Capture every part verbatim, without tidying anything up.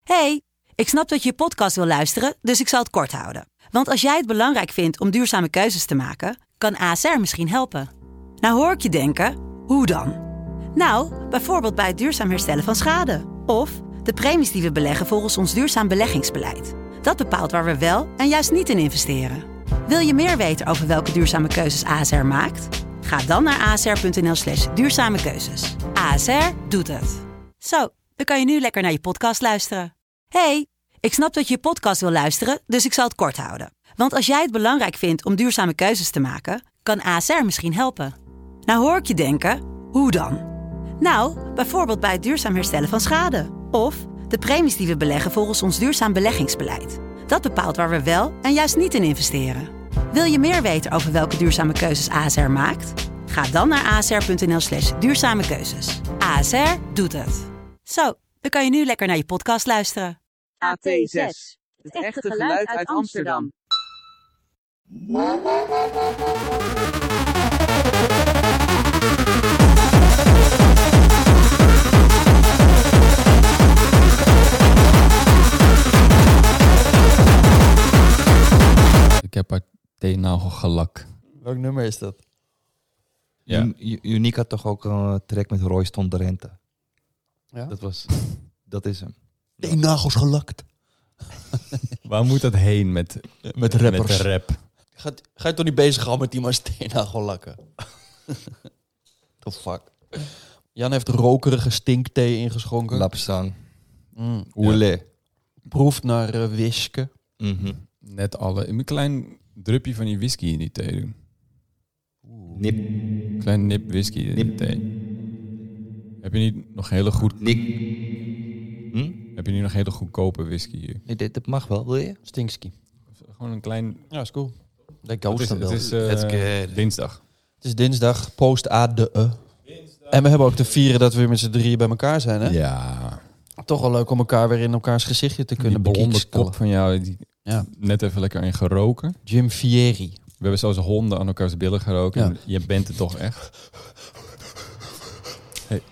Hey, ik snap dat je je podcast wil luisteren, dus ik zal het kort houden. Want als jij het belangrijk vindt om duurzame keuzes te maken, kan A S R misschien helpen. Nou hoor ik je denken, hoe dan? Nou, bijvoorbeeld bij het duurzaam herstellen van schade. Of de premies die we beleggen volgens ons duurzaam beleggingsbeleid. Dat bepaalt waar we wel en juist niet in investeren. Wil je meer weten over welke duurzame keuzes A S R maakt? Ga dan naar asr.nl slash duurzame keuzes. A S R doet het. Zo, dan kan je nu lekker naar je podcast luisteren. Hey, ik snap dat je je podcast wil luisteren, dus ik zal het kort houden. Want als jij het belangrijk vindt om duurzame keuzes te maken, kan A S R misschien helpen. Nou hoor ik je denken, hoe dan? Nou, bijvoorbeeld bij het duurzaam herstellen van schade. Of de premies die we beleggen volgens ons duurzaam beleggingsbeleid. Dat bepaalt waar we wel en juist niet in investeren. Wil je meer weten over welke duurzame keuzes A S R maakt? Ga dan naar asr.nl slash duurzame keuzes. A S R doet het. Zo, dan kan je nu lekker naar je podcast luisteren. A T zes. Het echte geluid uit Amsterdam. Ik heb haar teennagel gelak. Welk nummer is dat? Ja. Un- U- Unique had toch ook een track met Royston de Rente. Ja? Dat was, dat is hem. Nee, nagels gelakt. Waar moet dat heen met, Met rappers. met de rap? Ga, ga je toch niet bezig gaan met iemands teennagel lakken? The fuck? Jan heeft rokerige stinkthee ingeschonken. Lapsang. Mm. Oele. Proeft naar uh, wiske. Mhm. Net alle. Een klein drupje van die whisky in die thee doen. Nip. Een klein nip whisky in Nip. de thee. Heb je niet nog hele goed... Nik. Hm? Heb je niet nog hele goedkope whisky hier? Nee, dit, dit mag wel, wil je? Stinkski. Gewoon een klein... Ja, is cool. Dat Het ghost is, dan wel. het is eh, Let's get it. dinsdag. Het is dinsdag, post-A de E. En we hebben ook te vieren dat we weer met z'n drieën bij elkaar zijn, hè? Ja. Toch wel leuk om elkaar weer in elkaars gezichtje te Die kunnen blonde bekijken. kop van jou, die Ja. net even lekker in geroken. Jim Fieri. We hebben zoals honden aan elkaars billen geroken. Ja. Je bent het toch echt? Hey.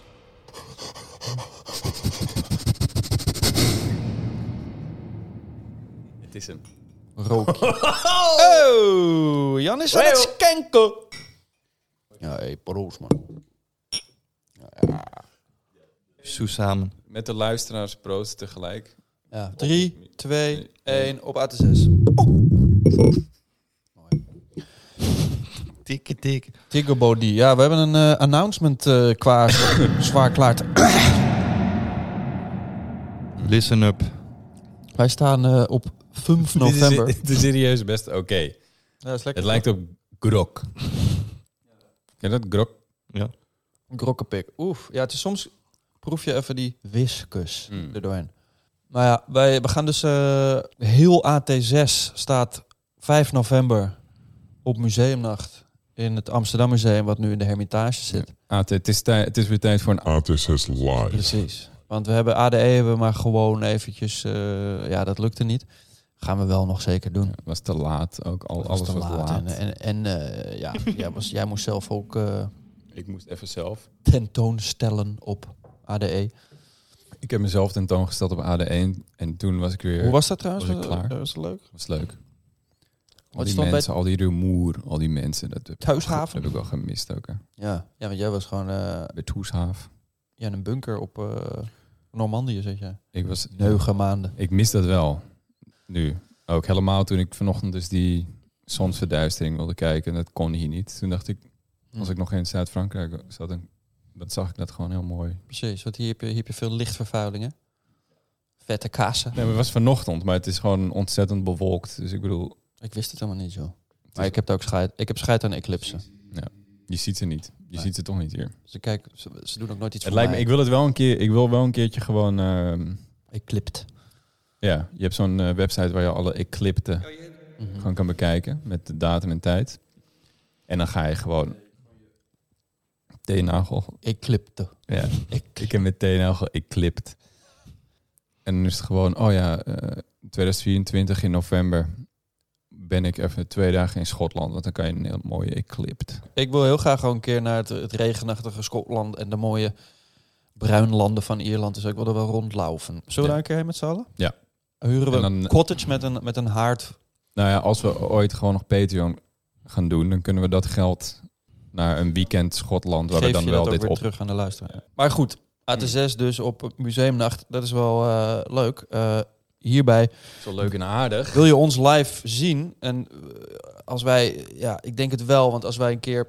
Het is hem. Rook. Oh, Jan is aan het skanken. Ja, hey, proost, man. Zo samen. Met de luisteraars proost tegelijk. Ja, drie, twee, één, op A T zes. Tikke tik. Tigger Body. Ja, we hebben een uh, announcement uh, qua zwaar klaar. te- Listen up. Wij staan uh, op vijf november. Het is serieus best oké. Ja, dat is lekker. Het lijkt op grok. Ken je dat? Grok? Ja. Grokkepik. Oef. Ja, het is soms proef je even die whiskus Mm. er doorheen. Nou ja, wij we gaan dus uh, heel A T zes staat vijf november op museumnacht in het Amsterdam Museum, wat nu in de Hermitage zit. Ah, het, het, is tij- het is weer tijd voor een... A T zes Live. Precies. Want we hebben A D E hebben we maar gewoon eventjes, uh, ja, dat lukte niet. Gaan we wel nog zeker doen. Het was te laat. Ook al, Het alles te was laat. En, en, en uh, ja, jij, was, jij moest zelf ook uh, Ik moest even zelf. tentoonstellen op A D E. Ik heb mezelf tentoongesteld op A D één. En toen was ik weer... Hoe was dat trouwens? was ik klaar. Dat was leuk. was leuk. Al Wat die stond bij- mensen, al die rumoer, al die mensen. Dat heb, Thuishaven? Dat heb ik wel gemist ook. Hè. Ja, ja, want jij was gewoon uh, Bij Toeshaaf. ja, in een bunker op uh, Normandië, zeg jij. Ik was... Neugen maanden. Ik mis dat wel. Nu. Ook helemaal toen ik vanochtend dus die zonsverduistering wilde kijken. En dat kon hier niet. Toen dacht ik, als ik nog in Zuid-Frankrijk zat, dan, dan zag ik dat gewoon heel mooi. Precies, want hier heb je, hier heb je veel lichtvervuiling, hè? Vette kassen. Nee, maar het was vanochtend, maar het is gewoon ontzettend bewolkt. Dus ik bedoel, Ik wist het helemaal niet, joh. is- Maar ik heb het ook scheid. Ik heb scheid aan eclipsen. je ziet ze niet. Je Nee. ziet ze toch niet hier. Dus ik kijk, ze, ze doen ook nooit iets Het voor lijkt me, mij. ik wil het wel een keer, ik wil wel een keertje gewoon, ehm, Eclipt. ja, je hebt zo'n eh, website waar je alle eclipten Mhm. gewoon kan bekijken met de datum en tijd. En dan ga je gewoon teennagel. Eclipte. Ja, Ik, ik heb mijn teennagel eclipt. En dan is het gewoon, oh ja, eh twintig vierentwintig in november ben ik even twee dagen in Schotland. Want dan kan je een heel mooie eclipt. ik wil heel graag gewoon een keer naar het, het regenachtige Schotland en de mooie bruin landen van Ierland. Dus ik wil er wel rondlaufen. Zullen we Ja. daar een keer heen met z'n allen? Ja. Huren we En dan- een cottage met een, met een haard. Nou ja, als we ooit gewoon nog Patreon gaan doen, dan kunnen we dat geld naar een weekend Schotland, waar Geef we dan je wel dat ook dit weer op... terug aan de luisteraar. Maar goed, A T zes dus op museumnacht. Dat is wel uh, leuk. Uh, hierbij Zo leuk en aardig. wil je ons live zien. En uh, als wij, ja, ik denk het wel. Want als wij een keer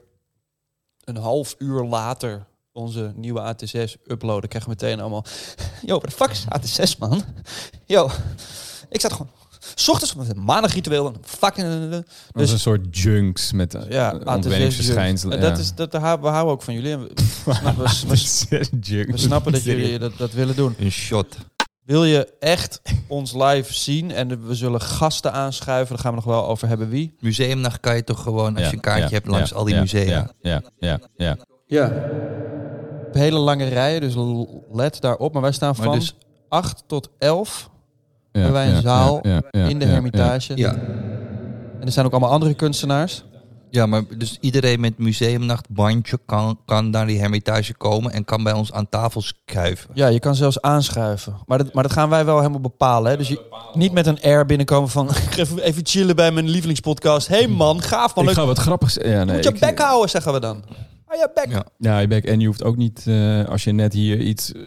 een half uur later onze nieuwe A T zes uploaden, krijgen we meteen allemaal... Yo, wat de fuck is A T zes, man? Yo, ik zat gewoon... 's ochtends met een maandagritueel en fucking... Dat Dus- is een soort junks met Ja, uh, A T zes ontwenningsverschijnselen. En dat is, dat, daar houden- we houden ook van jullie. En we, we, snappen- we, we, we snappen dat jullie dat, dat willen doen. Een shot. Wil je echt ons live zien en we zullen gasten aanschuiven, daar gaan we nog wel over hebben wie. Museumnacht kan je toch gewoon, als je een kaartje ja, hebt, langs ja, al die ja, musea. Ja, ja, ja, ja. Ja. Hele lange rijen, dus let daarop. Maar wij staan Maar van dus- acht tot elf Ja, hebben wij een ja, zaal ja, ja, ja, in de ja, Hermitage. Ja. En er zijn ook allemaal andere kunstenaars. Ja, maar dus iedereen met museumnacht bandje kan, kan naar die Hermitage komen en kan bij ons aan tafel schuiven. Ja, je kan zelfs aanschuiven. Maar dat, maar dat gaan wij wel helemaal bepalen. Hè? Dus je, niet met een air binnenkomen van... ik ga even, even chillen bij mijn lievelingspodcast. Hé hey man, gaaf man. Ik Leuk. ga wat grappigs... Ja, nee, Moet je ik- bek houden, zeggen we dan. Hou je bek. Ja. Ja, je bek. En je hoeft ook niet, uh, als je net hier iets uh,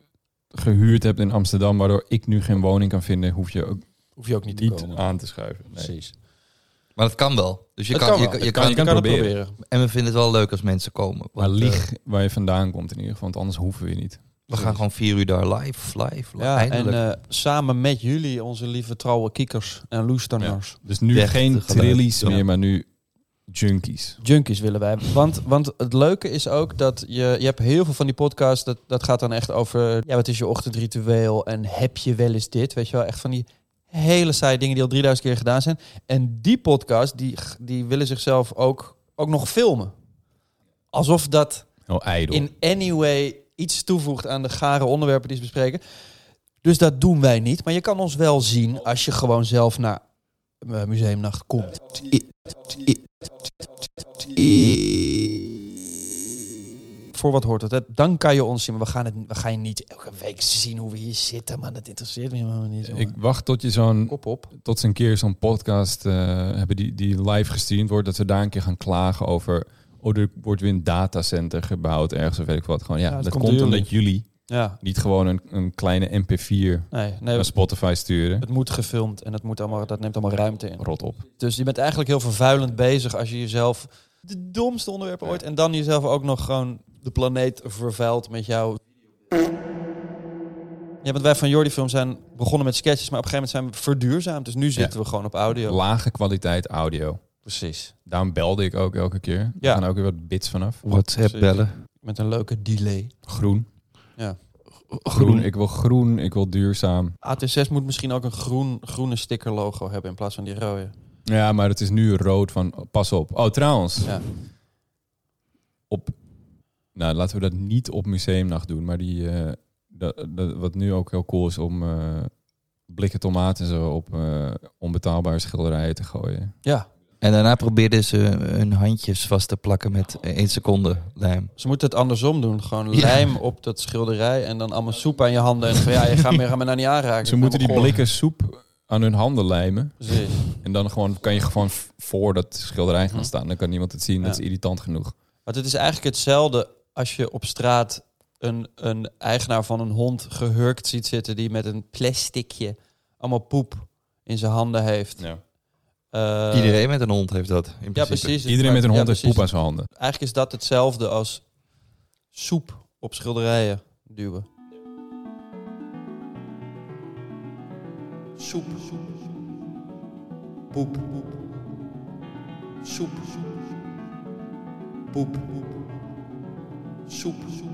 gehuurd hebt in Amsterdam, waardoor ik nu geen woning kan vinden, hoef je ook Hoef je ook niet te niet komen. aan te schuiven. Nee. Precies. Maar dat kan wel. Dus je Dat kan, kan je, wel. je, Dat kan, kan- je kan het proberen. En we vinden het wel leuk als mensen komen. Maar Want, eh, lieg waar je vandaan komt in ieder geval, want anders hoeven we je niet. we gaan gewoon vier uur daar live, live, Ja, eindelijk. en uh, samen met jullie, onze lieve trouwe kiekers en luisteraars. Dus nu Echt geen geluid. trillies Ja. meer, maar nu junkies. Junkies willen wij. Want, want het leuke is ook dat je... Je hebt heel veel van die podcasts, dat, dat gaat dan echt over... Ja, wat is je ochtendritueel en heb je wel eens dit? Weet je wel, echt van die hele saaie dingen die al drieduizend keer gedaan zijn. En die podcast, die, die willen zichzelf ook, ook nog filmen. Alsof dat Oh, ijdel. in any way iets toevoegt aan de gare onderwerpen die ze bespreken. Dus dat doen wij niet. Maar je kan ons wel zien als je gewoon zelf naar uh, Museumnacht komt. Voor wat hoort het? Hè? Dan kan je ons zien. Maar we gaan, het, we gaan je niet elke week zien hoe we hier zitten. Maar dat interesseert me helemaal niet. Ik wacht tot je zo'n, Kop op. tot ze een keer zo'n podcast uh, hebben die, die live gestreamd wordt, dat we daar een keer gaan klagen over, oh, er wordt weer een datacenter gebouwd ergens of weet ik wat. Gewoon, ja, Ja, dat dat komt komt door omdat jullie Ja, niet gewoon een, een kleine M P vier nee, nee naar Spotify sturen. het moet gefilmd en het moet allemaal, dat neemt allemaal ruimte in. Rot op. Dus je bent eigenlijk heel vervuilend bezig als je jezelf de domste onderwerpen ooit en dan jezelf ook nog gewoon de planeet vervuilt met jou. Ja, want wij van Jordi Film zijn begonnen met sketches, maar op een gegeven moment zijn we verduurzaamd. Dus nu zitten Ja. we gewoon op audio. Lage kwaliteit audio. Precies. Daarom belde ik ook elke keer. Er Ja. gaan ook weer wat bits vanaf. WhatsApp Precies. bellen. Met een leuke delay. Groen. Ja. Groen. Ik wil groen. Ik wil duurzaam. A T zes moet misschien ook een groen, groene sticker logo hebben in plaats van die rode. Ja, maar het is nu rood van pas op. Oh, trouwens. Ja. Op, nou, laten we dat niet op museumnacht doen. Maar die, uh, dat, dat, wat nu ook heel cool is om uh, blikken tomaten en zo op uh, onbetaalbare schilderijen te gooien. Ja. En daarna probeerden ze hun handjes vast te plakken met één seconde lijm. Ze moeten het andersom doen. Gewoon Ja. lijm op dat schilderij en dan allemaal soep aan je handen. En van ja, je gaat me, ga me nou niet aanraken. Ze moeten die Goor. blikken soep aan hun handen lijmen. Precies. En dan gewoon, kan je gewoon v- voor dat schilderij gaan staan. Dan kan niemand het zien. Ja. Dat is irritant genoeg. Want het is eigenlijk hetzelfde als je op straat een, een eigenaar van een hond gehurkt ziet zitten die met een plasticje allemaal poep in zijn handen heeft. Ja. Uh, Iedereen met een hond heeft dat, in principe. Ja, precies. Iedereen met een Ja, hond heeft precies. poep aan zijn handen. Eigenlijk is dat hetzelfde als soep op schilderijen duwen. Soep. Poep. Soep. Poep. Soep.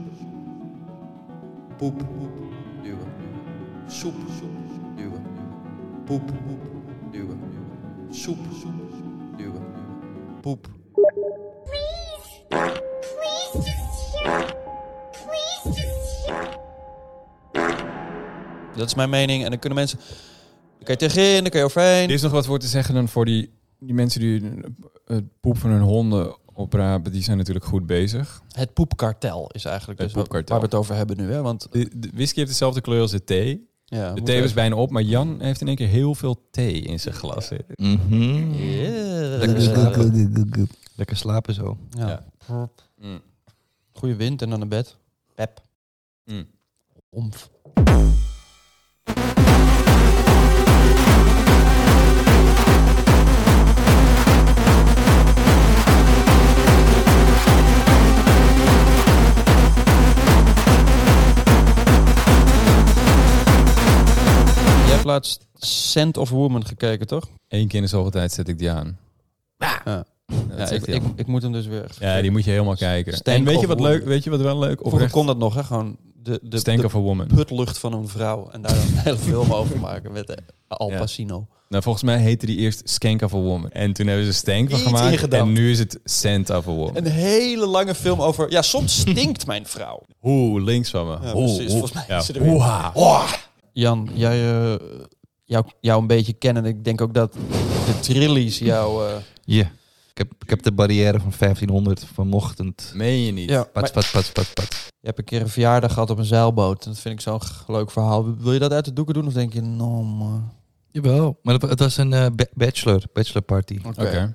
Poep. Duwen. Soep. Duwen. Poep. Duwen. Soep. Duwen. Poep. Dat is mijn mening. En dan kunnen mensen... Dan kan je tegenin, dan kan je overheen. Er is nog wat voor te zeggen dan voor die, die mensen die het poep van hun honden oprapen. Die zijn natuurlijk goed bezig. Het poepkartel is eigenlijk Het dus wat- poepkartel. waar we het over hebben nu. Hè? Want De, de whisky heeft dezelfde kleur als de thee. ja, De moet thee was even- bijna op, maar Jan heeft in één keer heel veel thee in zijn glas zitten. Mhm. Yeah. Lekker slapen. Lekker slapen zo. Ja. Ja. Mm. Goeie wind en dan naar bed. Pep. Mm. Omf. Jij hebt laatst Scent of Woman gekeken, toch? Eén keer in de zoveel tijd zet ik die aan. Ja. Dat Ja, zegt ik, hij ik, al. ik moet hem dus weer... echt Ja, die moet je helemaal kijken. Stank en weet je of wat woman. leuk? Weet je wat wel leuk? Vroeger Oprecht. kon dat nog, hè? Gewoon de, de, Stank de of a Woman. putlucht van een vrouw. En daar dan een hele film over maken met eh, Al Ja. Pacino. Nou, volgens mij heette die eerst Skank of a Woman. En toen hebben ze Stank van Iets gemaakt. ingedampt. En nu is het Scent of a Woman. Een hele lange film over... Ja, soms stinkt mijn vrouw. Hoe links van me. Ja, Hoe, precies. hoe. Volgens mij Ja, is ze er weer. hoeha. Oh. Jan, jij, eh, jou, jou een beetje kennen. Ik denk ook dat de trillies jou... eh, Ja. Ik heb, ik heb de barrière van vijftienhonderd vanochtend. Meen je niet? ja, maar Pats, pats, pats, pats, pats. je hebt een keer een verjaardag gehad op een zeilboot. En dat vind ik zo'n g- leuk verhaal. Wil je dat uit de doeken doen? Of denk je, no man... Jawel. Maar het, het was een eh, ba- bachelor, bachelor party. Oké. Oké.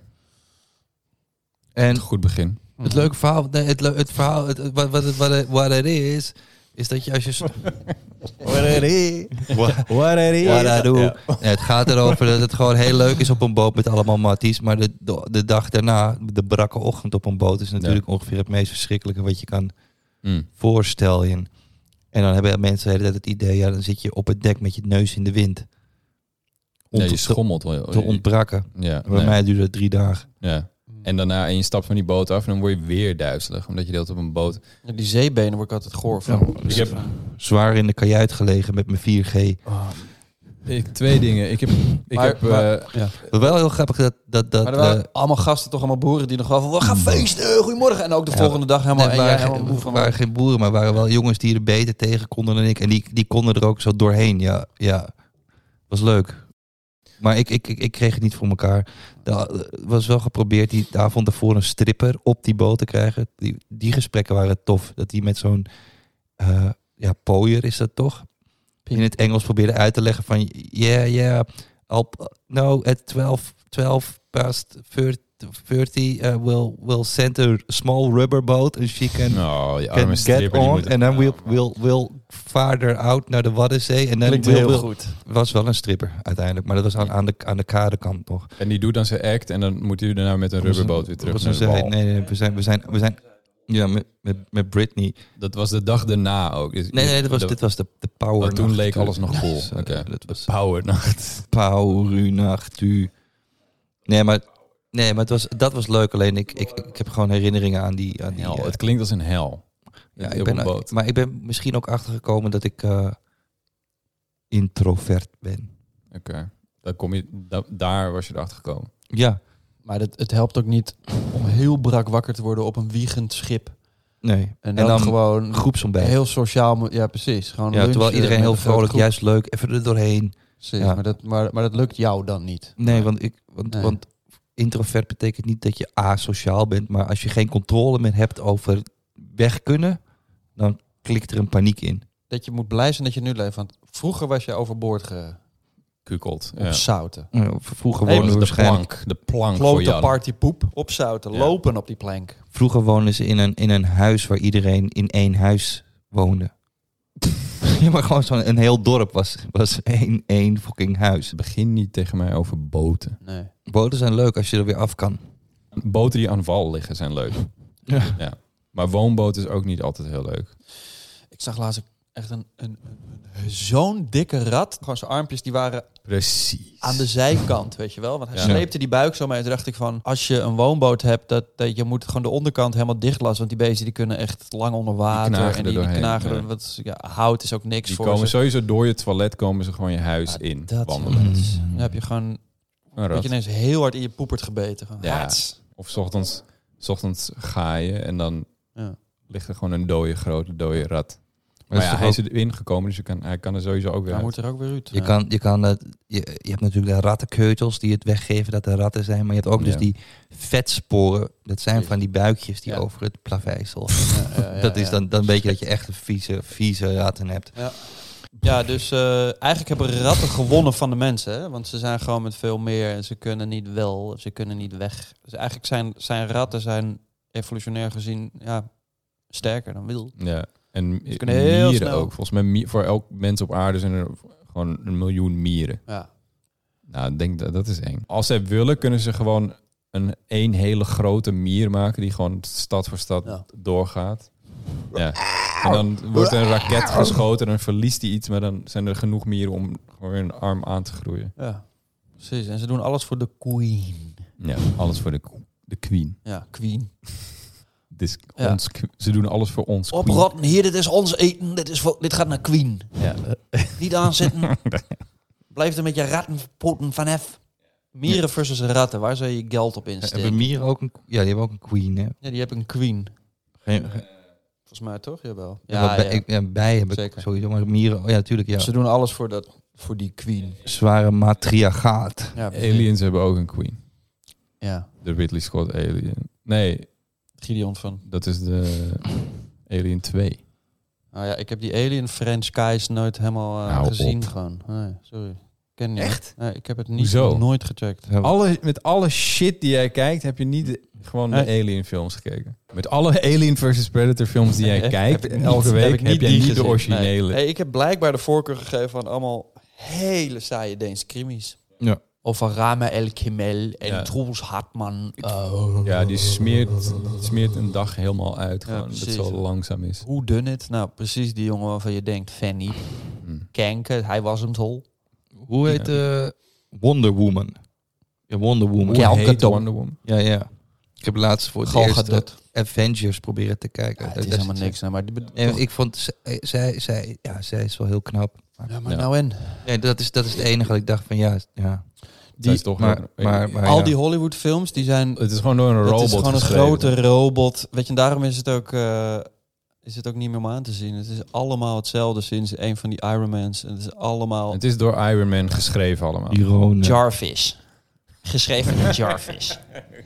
En Goed begin. het leuke verhaal, nee, het, le- het verhaal, het, het- wat, wat, het, wat, het, wat het is, is dat je als je... st- Wat het is. Wat het is. Ja, het gaat erover dat het gewoon heel leuk is op een boot met allemaal matties. Maar de, de, de dag daarna, de brakke ochtend op een boot, is natuurlijk ongeveer het meest verschrikkelijke wat je kan Mm. voorstellen. En dan hebben mensen de hele tijd het idee, ja, dan zit je op het dek met je neus in de wind. Om Nee, te, je schommelt wel. te ontbrakken. Ja, Bij nee. mij duurde het drie dagen. Ja. En daarna, en je stapt van die boot af en dan word je weer duizelig. Omdat je deelt op een boot. Ja, die zeebenen word ik altijd goor van. Ja, Ik heb Zwaar in de kajuit gelegen met mijn vier G. ik, twee dingen. Ik heb, ik Maar- heb maar- eh, ja. Wel heel grappig dat... dat, dat Maar er waren eh, allemaal gasten, toch allemaal boeren die nog wel van... We gaan feesten, goedemorgen. En ook de Ja. volgende dag helemaal... nee, en jij waren, helemaal geen, moe van... waren geen boeren, maar waren wel jongens die er beter tegen konden dan ik. En die, die konden er ook zo doorheen. Ja, ja. Was leuk. Maar ik, ik, ik, ik kreeg het niet voor elkaar. Er was wel geprobeerd die de avond ervoor een stripper op die boot te krijgen. Die, die gesprekken waren tof. Dat die met zo'n... eh, ja, pooier is dat toch? In het Engels probeerde uit te leggen van... Yeah, yeah. I'll, no, at twaalf, twaalf past thirty uh, we'll, we'll send a small rubber boat and she can... nou, je Can arme get stripper. die on moet- and then we'll, Ja, we'll, we'll farther out naar de Waddenzee. En dan Klinkt we'll, heel we'll- goed. was wel een stripper uiteindelijk, maar dat was aan, aan de, aan de kadekant nog. En die doet dan zijn act en dan moet hij daarna met een rubberboot weer terug Was naar een de zij- wal. nee, nee, we zijn, we zijn, we zijn, ja, met, met, met Britney. Dat was de dag daarna ook. Dus- Nee, nee, dat was, de- dit was de, de power. oh, toen nacht. leek alles nog cool. Dus, eh, Oké. Dat was Powernacht. power nacht. u. Nee, maar, nee, maar het was, dat was leuk. Alleen ik, ik, ik heb gewoon herinneringen aan die... Aan die Hel. eh, Het klinkt als een hel. ja, op ik ben, een boot. maar ik ben misschien ook achtergekomen dat ik eh, introvert ben. Oké. Dan kom je, da- daar was je erachter gekomen. Ja, Maar het, het helpt ook niet om heel brak wakker te worden op een wiegend schip. nee. En En dan, dan gewoon groepsontbijt. heel sociaal... mo- Ja, precies. Gewoon Ja, terwijl lunchen iedereen met heel een grote vrolijk, groep. juist leuk, even er doorheen. Precies, Ja. maar, dat, maar, maar dat lukt jou dan niet. Nee, want, ik, want, Nee. want introvert betekent niet dat je asociaal bent, maar als je geen controle meer hebt over weg kunnen, dan klikt er een paniek in. Dat je moet blij zijn dat je nu leeft. Want vroeger was je overboord ge... Kukelt. op Ja. zouten. Ja, Vroeger Nee, woonden de we waarschijnlijk. plank. De plank voor Klote Jan. party poep op zouten. Ja. Lopen op die plank. Vroeger woonden ze in een, in een huis waar iedereen in één huis woonde. Ja, maar gewoon zo'n een heel dorp was, was één, één fucking huis. Begin niet tegen mij over boten. Nee. Boten zijn leuk als je er weer af kan. Boten die aan wal liggen zijn leuk. Ja. Ja. Maar woonboten is ook niet altijd heel leuk. Ik zag laatst echt een, een, een, een- zo'n dikke rat. Gewoon zijn armpjes die waren Precies. aan de zijkant, weet je wel. Want hij Ja. sleepte die buik zo mee. Toen dacht ik van, als je een woonboot hebt, dat, dat je moet gewoon de onderkant helemaal dicht laten. Want die beesten die kunnen echt lang onder water. knagen en er die, die doorheen, knagen ja. er- wat, ja, hout is ook niks Die voor komen ze. sowieso door je toilet, komen ze gewoon je huis Ja, in dat- wandelen. Mm. Dan heb je gewoon, Een dat rat. je ineens heel hard in je poepert gebeten. Gewoon, Ja. hats. Of 's ochtends, 's ochtends ga je en dan Ja. ligt er gewoon een dode, grote dode rat Maar is ja, toch hij ook- is erin gekomen, dus je kan, hij kan er sowieso ook weer Hij uit. moet er ook weer uit. Je Ja. kan, je, kan het, je, je hebt natuurlijk de rattenkeutels die het weggeven dat er ratten zijn. Maar je hebt ook dus Ja. die vetsporen. Dat zijn Precies. van die buikjes die Ja. over het plaveisel. Ja, ja, ja, dat is ja. dan, dan weet je dat je echt een vieze, vieze ratten hebt. Ja, dus uh, eigenlijk hebben ratten gewonnen van de mensen. Hè? Want ze zijn gewoon met veel meer en ze kunnen niet wel, ze kunnen niet weg. Dus eigenlijk zijn, zijn ratten zijn evolutionair gezien ja, sterker dan wild. Ja, en Ze kunnen heel mieren snel. ook. Volgens mij mier- voor elk mens op aarde zijn er gewoon een miljoen mieren. Ja. Nou, ik denk dat dat is eng. Als zij willen, kunnen ze gewoon een één hele grote mier maken die gewoon stad voor stad Ja. doorgaat. Ja. En dan wordt er een raket geschoten en dan verliest hij iets, maar dan zijn er genoeg mieren om gewoon weer een arm aan te groeien. Ja, precies. En ze doen alles voor de queen. Ja, alles voor de, de queen. Ja, queen. Dit is Ja. ons, ze doen alles voor ons queen. Oprotten, hier, dit is ons eten. Dit, is voor, dit gaat naar queen. Ja. Niet aanzitten. Blijf er met je rattenpoten vanaf. Mieren versus ratten, waar zou je geld op insteken? Hebben mieren ook een... Ja, die hebben ook een queen, hè? Ja, die hebben een queen. Geen, geen- Volgens mij toch? Jawel. ja, Ja, maar bij, ja. ik- ja, bijen hebben Zeker. sowieso, maar mieren... Oh ja, natuurlijk, ja. Ze doen alles voor, dat, voor die queen. Zware matriarchaat. Ja, precies. Aliens hebben ook een queen. Ja, De Ridley Scott Alien. Nee, Gideon van. dat is de Alien twee. Nou ja, ik heb die Alien Franchise nooit helemaal uh, Hou gezien op. gewoon. Nee, sorry. Ken je Echt? Nee, ik heb het niet Hoezo? nooit gecheckt. Ja, Alle, met alle shit die jij kijkt, heb je niet de- gewoon de Nee. Alien films gekeken. Met alle Alien versus Predator films die jij Nee, kijkt, heb ik niet- elke week, heb, ik jij die niet de gezien. originele. Nee. Hey, ik heb blijkbaar de voorkeur gegeven aan allemaal hele saaie Deense krimis. Ja. Of van Rama El Kimel en Ja. Truls Hartman. Oh. Ja, die smeert, smeert een dag helemaal uit. Ja, Gewoon, dat het precies. zo langzaam is. Hoe dun het? Nou, precies die jongen waarvan je denkt, Fanny, Hm. Kenke, hij was hem tol. Hoe heet eh Wonder Woman? Ja, Wonder Woman. Ja, Hoe Gal heet Gadot. Wonder Woman? Ja, ja. Ik heb laatst voor het Gal eerst Gadot. Avengers proberen te kijken. Ja, Dat- het is dat helemaal niks. Nee, maar die bedo- Nee, ik vond, zij, zij, zij, ja, zij is wel heel knap. Maar, ja, maar Ja. nou en? nee, dat, is, dat is het enige dat ik dacht van ja, ja. Die is toch maar, een- maar, maar, Al ja. die Hollywood films, die zijn... Het is gewoon door een Het robot is gewoon een geschreven. grote robot. Weet je, en daarom is het ook... eh, is het ook niet meer om aan te zien. Het is allemaal hetzelfde sinds een van die Iron Mans. Het is allemaal Het is door Iron Man geschreven allemaal. Ironen. Jarvis. Geschreven door Jarvis.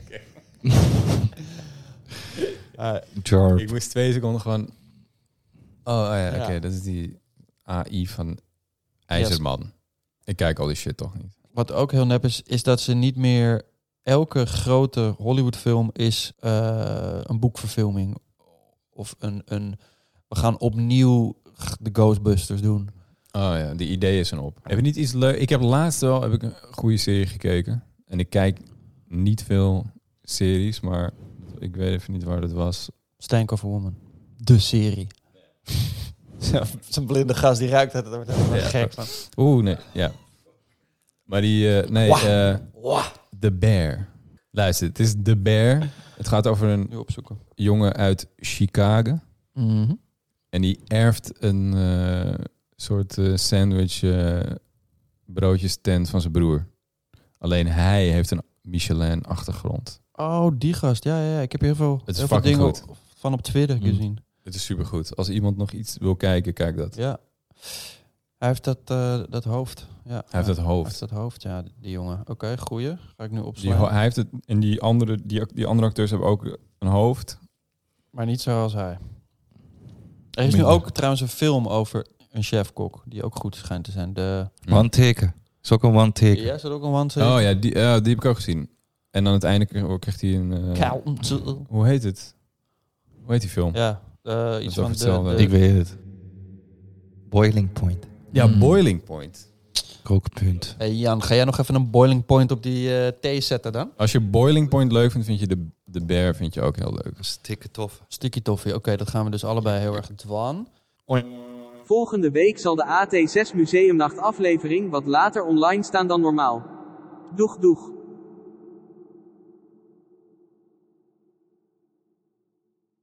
Jar. Ik moest twee seconden gewoon... Oh, oh ja, oké. Ja. Dat is die A I van IJzerman. Ik kijk al die shit toch niet. Wat ook heel nep is, is dat ze niet meer... Elke grote Hollywood-film is eh, een boekverfilming. Of een, een... We gaan opnieuw de Ghostbusters doen. Oh ja, die ideeën zijn op. Heb je niet iets leuk? Ik heb laatst wel heb ik een goede serie gekeken. En ik kijk niet veel series, maar ik weet even niet waar dat was. Stank of a Woman. De serie. Ja, zo'n blinde gast die ruikt het. Daar wordt helemaal Ja. gek van. Oeh, nee, ja. Maar die, eh, nee, Wah. eh Wah. The Bear. Luister, het is The Bear. Het gaat over een Nu opzoeken. jongen uit Chicago. Mhm. En die erft een eh, soort eh, sandwich eh broodjes tent van zijn broer. Alleen hij heeft een Michelin achtergrond. Oh, die gast. Ja, ja, ja. Ik heb heel veel, is heel veel fucking dingen goed. op- van op Twitter Mm. gezien. Het is supergoed. Als iemand nog iets wil kijken, kijk dat. Ja. Hij heeft dat, eh, dat hoofd. Ja. Hij heeft dat Hij hoofd. heeft dat hoofd, ja, die jongen. Oké, goeie. Ga ik nu Die, opslaan. ho- hij heeft het, en die andere, die, die andere acteurs hebben ook een hoofd. Maar niet zoals hij. Er is nu Minder. ook trouwens een film over een chefkok. Die ook goed schijnt te zijn. De... One taker. Is ook een one taker. Ja, is dat ook een one Oh ja, die, ja, die heb ik ook gezien. En aan het einde kreeg kreeg hij een... eh, Count. hoe heet het? Hoe heet die film? Ja, eh, iets is van ook de, hetzelfde. de- Ik weet het. Boiling point. Ja, Mm. Boiling Point. Kookpunt. Hey Jan, ga jij nog even een boiling point op die eh, thee zetten dan? Als je Boiling Point leuk vindt, vind je de, de Bear vind je ook heel leuk. Stikke tof. Sticky toffee. Oké, dat gaan we dus allebei heel erg dwan. Volgende week zal de A T zes Museumnacht aflevering wat later online staan dan normaal. Doeg doeg.